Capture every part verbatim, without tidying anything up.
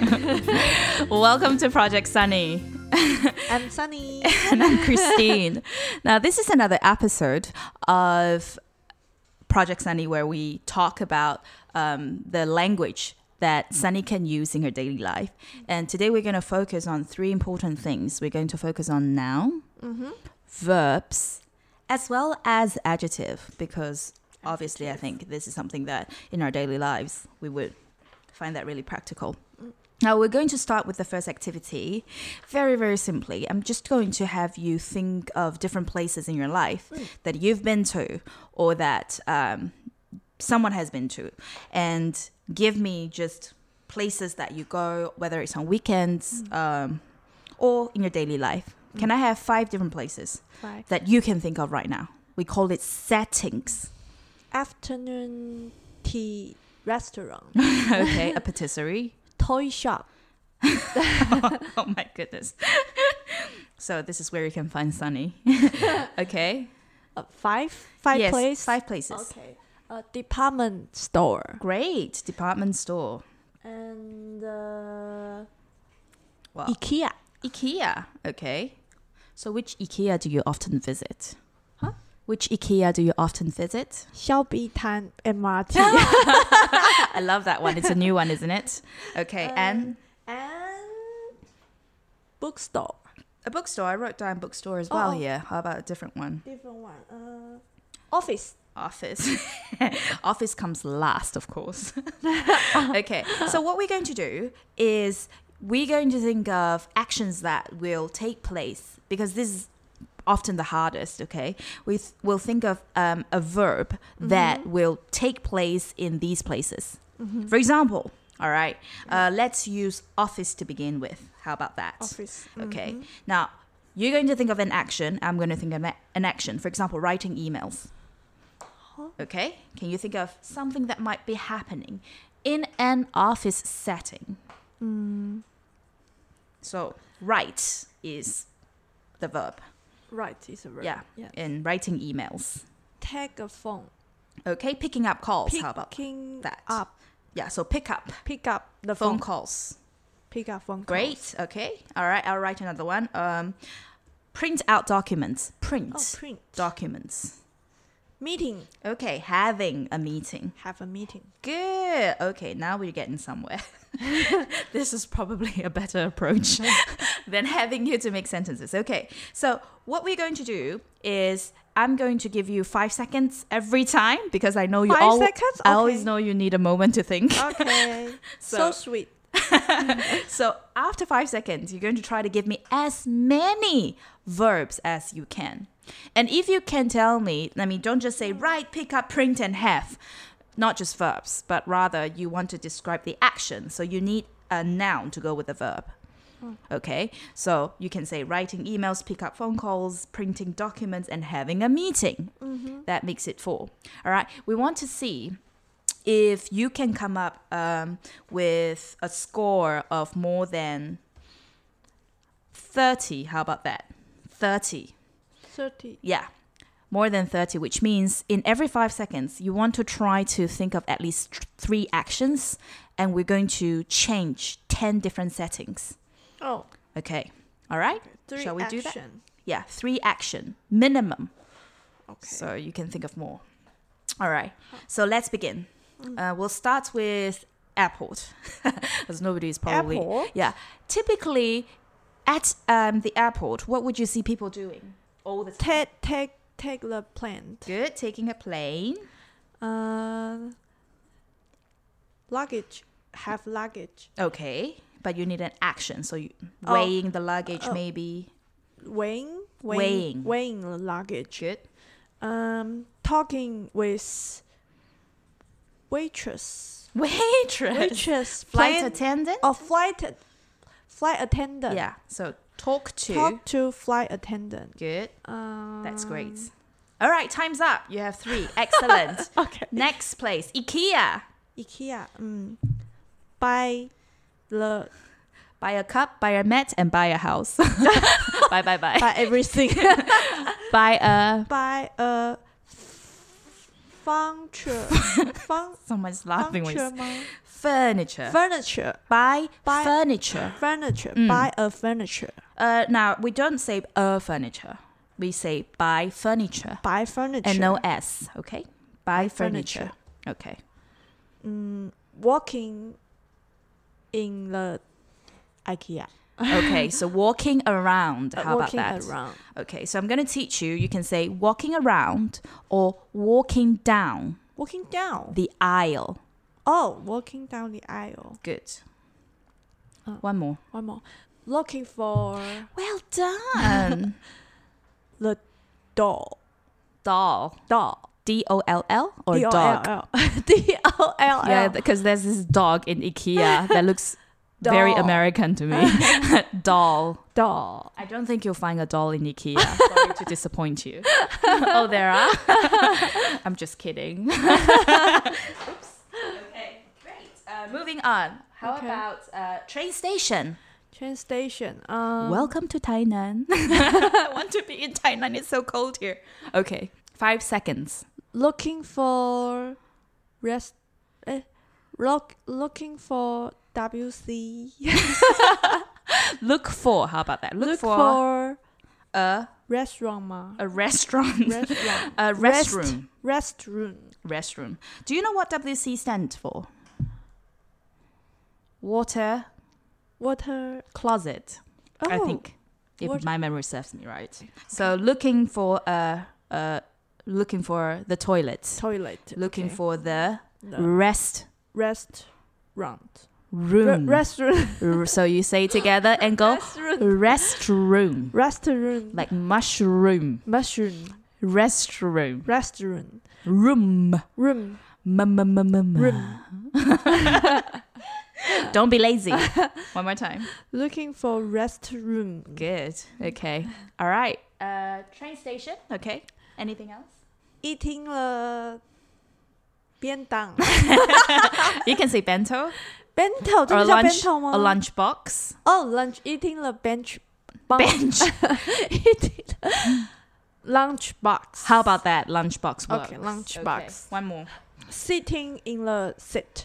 Welcome to Project Sunny. I'm Sunny. And I'm Christine. Now, this is another episode of Project Sunny where we talk about um, the language that Sunny can use in her daily life. And today we're going to focus on three important things. We're going to focus on noun, Mm-hmm. verbs, as well as adjective, because obviously I think this is something that in our daily lives we would find that really practical. Now we're going to start with the first activity. Very, very simply, I'm just going to have you think of different places in your life Mm. that you've been to or that um, someone has been to, and give me just places that you go, whether it's on weekends Mm. um, or in your daily life. Can I have five different places Five. that you can think of right now? We call it settings. Afternoon tea restaurant. Okay, a patisserie. Toy shop. Oh my goodness. So this is where you can find Sunny. Okay. Uh, five? Five yes, place? five places. Okay. A department store. Great. Department store. And uh, Wow. IKEA. IKEA. Okay. So which IKEA do you often visit? Huh? Which IKEA do you often visit? 小碧潭 M R T. I love that one. It's a new one, isn't it? Okay. Um, and And bookstore. a bookstore. I wrote down bookstore as well Oh. here. How about a different one? Different one. Uh, office. Office. Office comes last, of course. Okay. So what we're going to do is we're going to think of actions that will take place, because this is often the hardest, okay? We th- will think of um, a verb that will take place in these places. Mm-hmm. For example, all right, uh, let's use office to begin with. How about that? Office. Okay. Mhm. Now, you're going to think of an action. I'm going to think of a- an action. For example, writing emails. Huh? Okay. Can you think of something that might be happening in an office setting? Mm, So, write is the verb. right, is a verb. Yeah. Yeah. In writing emails. Take a phone. Okay. Picking up calls. How about Picking that? up. Yeah. So, pick up Pick up the phone phone. calls. Pick up phone calls. Great. Okay. All right. I'll write another one. Um, print out documents. Print Oh, print. documents. Meeting. Okay. Having a meeting. Have a meeting. Good. Okay. Now we're getting somewhere. This is probably a better approach than having you to make sentences. Okay. So what we're going to do is I'm going to give you five seconds every time, because I know you Five all. seconds? I always Okay. know you need a moment to think. Okay. So- so, sweet. So after five seconds, you're going to try to give me as many verbs as you can. And if you can tell me, I mean, don't just say write, pick up, print, and have. Not just verbs, but rather you want to describe the action. So you need a noun to go with the verb. Hmm. Okay, so you can say writing emails, pick up phone calls, printing documents, and having a meeting. Mm-hmm. That makes it four. All right, we want to see if you can come up um, with a score of more than thirty. How about that? thirty. thirty. Yeah, more than thirty, which means in every five seconds, you want to try to think of at least th- three actions, and we're going to change ten different settings. Oh. Okay, all right? Three Shall we action. do that? Yeah, three action, minimum. Okay. So you can think of more. All right, so let's begin. Uh, we'll start with airport, because nobody is probably... Airport? Yeah, typically at um, the airport, what would you see people doing all the time? Take take take the plane. Good, taking a plane. Uh. Luggage. Have luggage. Okay, but you need an action. So you, Oh. weighing the luggage, Oh. maybe. Weighing. Weighing. Weighing the luggage. Good. Um. Talking with waitress. Waitress. Waitress. Flight plane- attendant. Oh, flight. Flight attendant. Yeah. So talk to. Talk to flight attendant. Good. Um, That's great. All right, time's up. You have three. Excellent. Okay. Next place, IKEA. IKEA. Mm. Buy the Buy a cup, buy a mat, and buy a house. Bye, bye, bye. buy everything. Buy a Buy a f- furniture fun Someone's laughing when you furniture say 吗 furniture. furniture Buy, Buy- furniture. furniture Mm. buy a furniture Uh, now, we don't say a furniture. We say buy furniture. buy furniture And no S, okay? Buy furniture. furniture. Okay. mm, walking in the IKEA Okay, so walking around. Uh, How about walking that? around Okay, so I'm going to teach you. You can say walking around or walking down walking down the aisle. oh walking down the aisle Good. Uh. One more. one more looking for Well done. the doll Doll. doll D O L L or D O L dog? L D O L L Yeah, because there's this dog in IKEA that looks very Doll. American to me. Doll. doll I don't think you'll find a doll in IKEA. Sorry to disappoint you. Oh, there are? I'm just kidding. Oops. Okay, great. Uh, moving on. How Okay. about uh, train station? train station um Welcome to Tainan. I want to be in Tainan. It's so cold here. Okay, five seconds. looking for rest eh, look looking for W C Look for. How about that? Look, look for, for a restaurant 吗 a restaurant. restaurant A Rest- restroom. restroom Restroom. Do you know what W C stands for? Water water closet. oh I think, if what- my memory serves me right. So looking for a, uh, looking for the toilet. toilet Looking okay. for the the rest restaurant room. Re- restroom R- so you say it together and go restroom, restroom restroom like mushroom. mushroom Restroom. restaurant Room. room M-m-m-m-m. room Don't be lazy. One more time. looking for restroom Good. Okay. All right. Uh, train station. Okay. Anything else? eating the 便当 You can say bento bento 这 or 个叫 lunch, bento 吗 a lunch box. oh lunch eating the bench Bench. eating the lunch box How about that? Lunch box works. Okay, lunch Okay, box. One more. sitting in the seat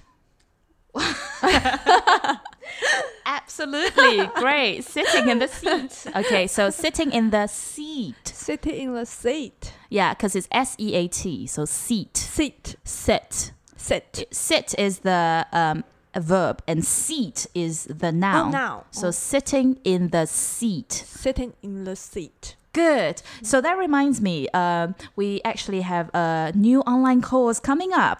Absolutely. Great. Sitting in the seat. Okay, so sitting in the seat. sitting in the seat Yeah, because it's S E A T. So seat. seat Sit. sit Sit is the um, a verb and seat is the noun. oh now So oh, sitting in the seat. sitting in the seat Good. So that reminds me, um, we actually have a new online course coming up.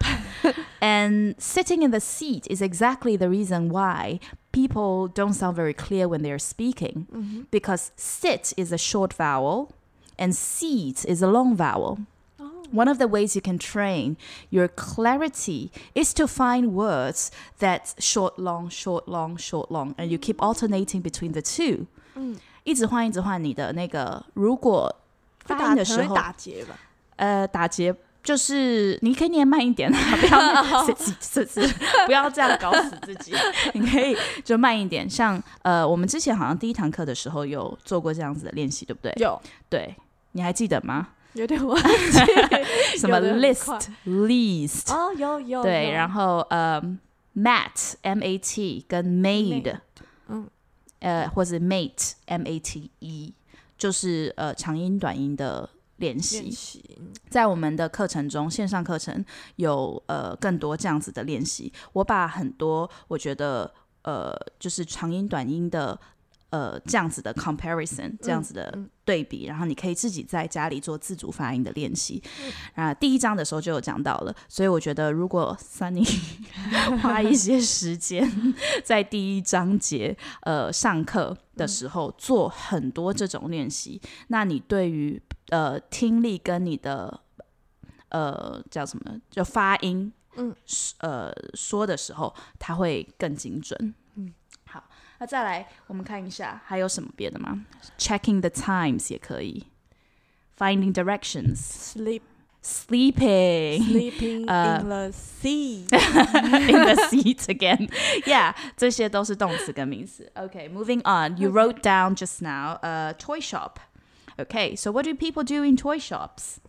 And sitting in the seat is exactly the reason why people don't sound very clear when they're speaking. mm-hmm. Because sit is a short vowel and seat is a long vowel. oh. One of the ways you can train your clarity is to find words that's short, long, short, long, short, long, and you keep alternating between the two. 嗯一直换，一直换你的那个。如果会发音的时候， 打打结吧呃，打结就是你可以念慢一点啊，不要自己自己不要这样搞死自己。你可以就慢一点，像呃，我们之前好像第一堂课的时候有做过这样子的练习，对不对？ 有对，你还记得吗？ 有点忘记什么有的很 list 快 least 哦有有对， 有然后呃 mat m a t 跟 made 嗯呃或者 mate m a t e 就是呃长音短音的练习。 练习在我们的课程中，线上课程有呃更多这样子的练习。我把很多我觉得呃就是长音短音的呃这样子的 comparison 这样子的对比，然后你可以自己在家里做自主发音的练习。啊、第一章的时候就有讲到了，所以我觉得如果 Sunny 花一些时间在第一章节呃上课的时候做很多这种练习，那你对于呃听力跟你的呃叫什么就发音， 嗯呃说的时候，它会更精准。 嗯， 好，那再来我们看一下还有什么别的吗 ？Checking the times 也可以 ，Finding directions, sleep sleeping, sleeping 呃 in the sea in the seat again. Yeah, 这些都是动词跟名词。Okay, moving on. You wrote down just now a toy shop. Okay, so what do people do in toy shops?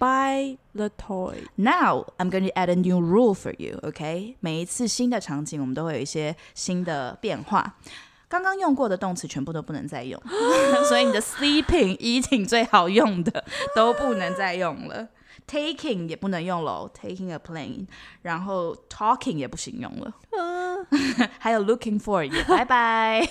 buy the toy. Now I'm going to add a new rule for you, okay? 每一次新的场景我们都会有一些新的变化。刚刚用过的动词全部都不能再用，所以你的 sleeping、eating 最好用的都不能再用了。Taking 也不能用了 ，taking a plane， 然后 talking 也不行用了， 呃还有 looking for 也拜拜。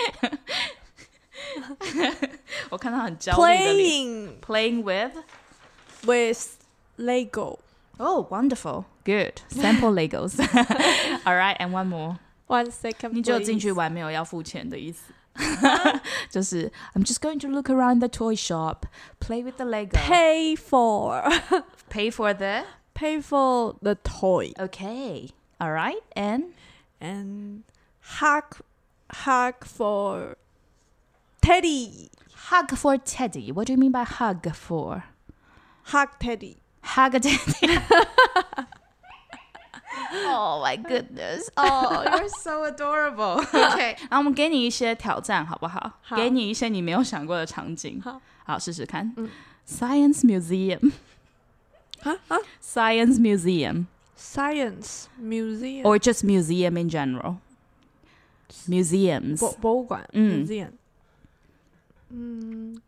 我看到很焦虑的脸。 Playing Playing with with Lego. Oh, wonderful. Good. Sample Legos. All right, and one more. One second, 你只有进去 please. 玩，没有要付钱的意思。就是 I'm just going to look around the toy shop, play with the Lego. Pay for Pay for the... pay for the toy Okay. All right, and... and hug hug for Teddy. Hug for Teddy. What do you mean by hug for? Hug Teddy. Hug a Teddy. Oh my goodness. Oh, you're so adorable. Okay. 然后我们给你一些挑战好不好？ 好。 给你一些你没有想过的场景。 好。 好，试试看。 嗯。 Science Museum. 啊啊 Science Museum. Science Museum. Or just museum in general. Museums. 博博物馆。 嗯 Museum. 嗯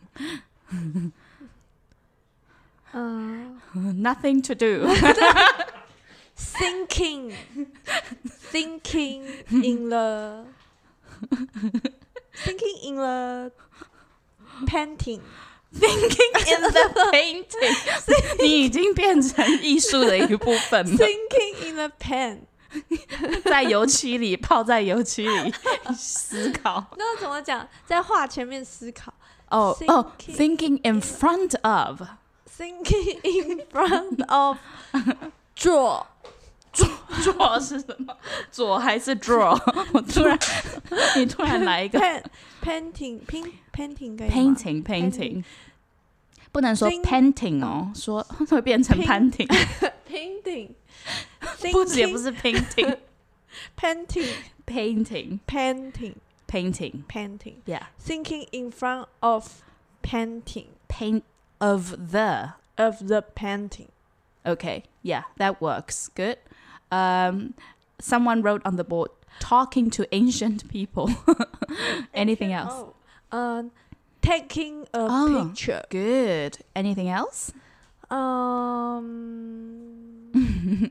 嗯 Nothing to do. Thinking, thinking in the, thinking in the painting. Thinking in the painting. 你已经变成艺术的一部分了。 Thinking in the pen. 在油漆里，泡在油漆里思考。 那怎么讲？在画前面思考。 哦哦 Thinking ，thinking in front of. Thinking in front of draw. draw 是什么？左还是 draw？ 我突然，你突然来一个 Pen, painting, pin, painting 可以吗 painting painting， 不能说 Think- painting 哦，说会变成 Pin- painting， painting, 不是也不 thinking, 是 painting painting, painting painting, painting painting. yeah Thinking in front of painting, paint of the of the painting. okay yeah that works good um someone wrote on the board talking to ancient people. Anything else? Oh, um, taking a Oh. picture. Good. Anything else? Um,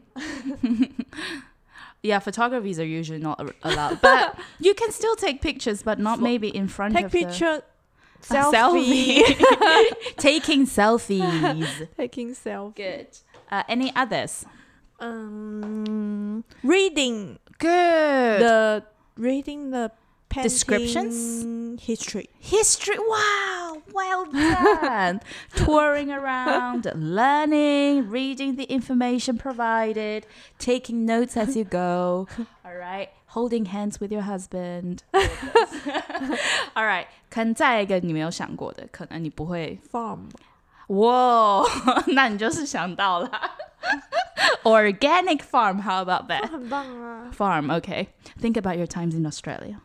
Yeah, photographies are usually not a- allowed, but you can still take pictures, but not maybe in front take of picture, the selfie. Taking selfies. Taking selfie. Good. Uh, any others? Um, reading Good. the reading the painting Descriptions? history. History. Wow. Well done. Touring around, learning, reading the information provided, taking notes as you go. All right. Holding hands with your husband. All right. 可能再一个你没有想过的，可能你不会。 Farm. 哇，那你就是想到了。Organic farm. How about that? 很棒啊。 Farm. Okay. Think about your times in Australia.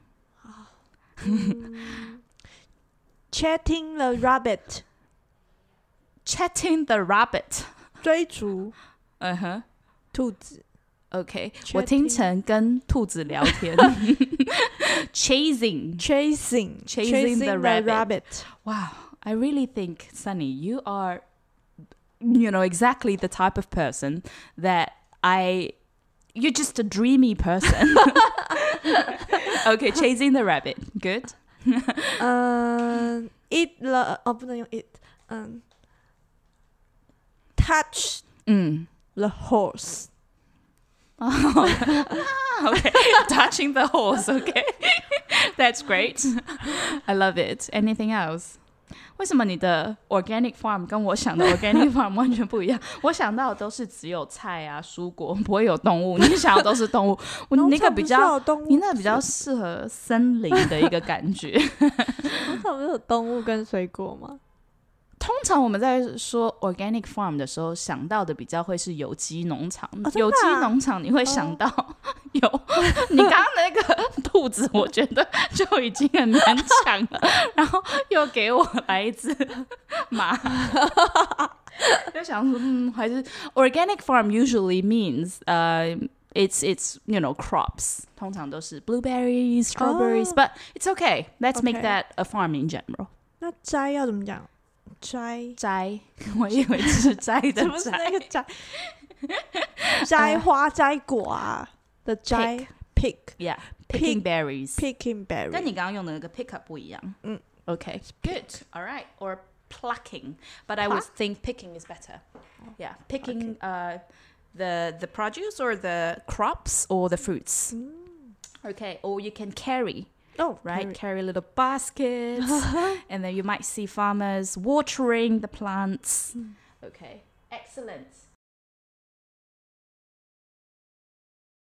Chatting the rabbit. Chatting the rabbit. 追逐嗯哼。 兔子。 OK， Chatting 我听成跟兔子聊天。Chasing. Chasing. Chasing the rabbit. rabbit. Wow, I really think, Sunny, you are, you know, exactly the type of person that I, you're just a dreamy person. Okay, chasing the rabbit. Good. 嗯 eat the 哦不能用 eat 嗯 touch 嗯 the horse. Okay, touching the horse. Okay, that's great. I love it. Anything else? 为什么你的 organic farm 跟我想的 organic farm 完全不一样？我想到的都是只有菜啊、蔬果，不会有动物。你想的都是动物，我那个比较，你那个比较适合森林的一个感觉。 农场不是有动物跟水果吗？ 通常我们在说 organic farm 的时候，想到的比较会是有机农场。 哦真的啊有机农场你会想到、有，你刚刚那个兔子，我觉得就已经很难抢了，然后又给我来一只马， 就想说，嗯，还是 organic farm usually means, uh, it's it's you know crops. 通常都是 blueberries, strawberries, Oh. but it's okay. Let's make Okay. that a farm in general. 那摘要怎么讲？摘摘，我以为是摘的怎么是摘。 那个摘？摘花摘果啊的摘 pick Yeah, picking Pick- berries. picking 跟 berry 你刚刚用的那个 pick up 不一样。 嗯 Okay, good. All right. Or plucking, but I would Pluck? think picking is better. Yeah, picking uh, the the produce or the crops or the fruits. Okay, or you can carry, oh right? berry. Carry little baskets, and then you might see farmers watering the plants. Okay, excellent.